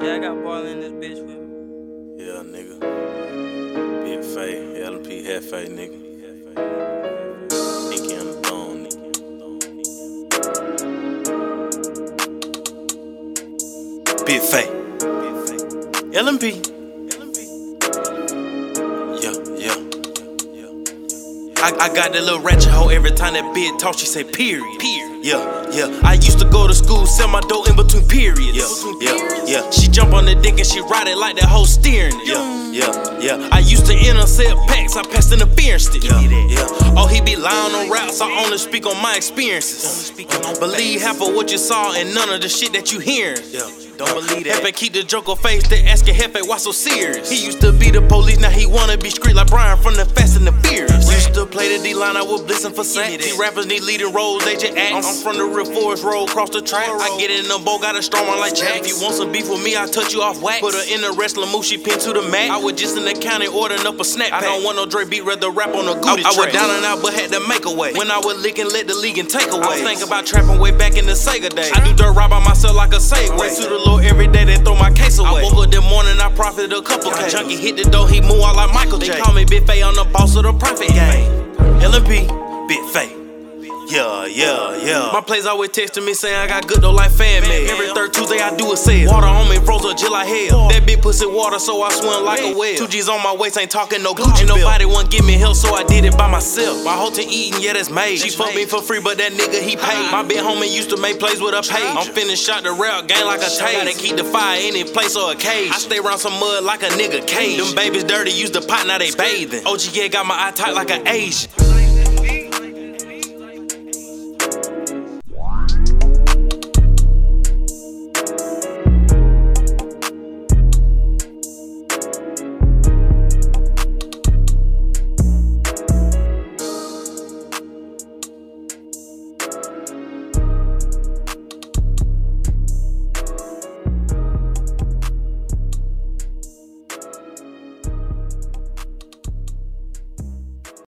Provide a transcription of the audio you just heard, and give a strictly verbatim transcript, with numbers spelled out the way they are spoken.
Yeah, I got ball in this bitch with me. Yeah, nigga. Big Faye, L and P Hefe, nigga. Pinky on the thong, nigga. Big Faye, L and P. Yeah, yeah. I, I got that little ratchet hoe every time that bitch talk, she say period. Period. Yeah, yeah. I used to go to school, sell my dough in between periods. Yeah, yeah, yeah. She jump on the dick and she ride it like that hoe steering it. Yeah, yeah, yeah. I used to intercept packs, I passed interference to. Yeah, yeah. Oh, he be lying on routes, I only speak on my experiences. Believe half of what you saw and none of the shit that you hearing. Yeah. Don't believe that. Hefe keep the joker face, they asking Hefe why so serious. He used to be the police, now he wanna be street like Brian from the Fast and the Furious. Used to play the D-line, I was blitzing for sacks. These rappers need leading roles, they just act. I'm from the real forest road, cross the track. I get in the boat, got a strong one like Jack. If you want some beef with me, I touch you off wax. Put her in the wrestling move, she pinned to the mat. I was just in the county ordering up a snack pack. I don't want no Dre beat, rather rap on a Goody track. I was down and out, but had to make a way. When I was licking, let the league and take away. I was thinking about trapping way back in the Sega days. I do dirt right by myself like a Segway. To the Lord every day, they throw my case away. I woke up that morning, I profited a couple K. Junkie hit the door, he move out like Michael J. They call me Big Faye, I'm the boss of the profit game. L and P, Big Faye. Yeah, yeah, yeah. My plays always texting me saying I got good though like fan mail. Every third Tuesday I do a sale. Water on me, froze up just like hell. That big pussy water, so I swim like a whale. Two G's on my waist, ain't talking no Gucci. Ain't nobody want give me help, so I did it by myself. My whole team eating, yeah, that's made. She fucked me for free, but that nigga he paid. My big homie used to make plays with a page. I'm finna shot the rap game like a tase. Gotta keep the fire any place or a cage. I stay around some mud like a nigga cage. Them babies dirty, use the pot, now they bathing. O G yeah got my eye tight like an Asian.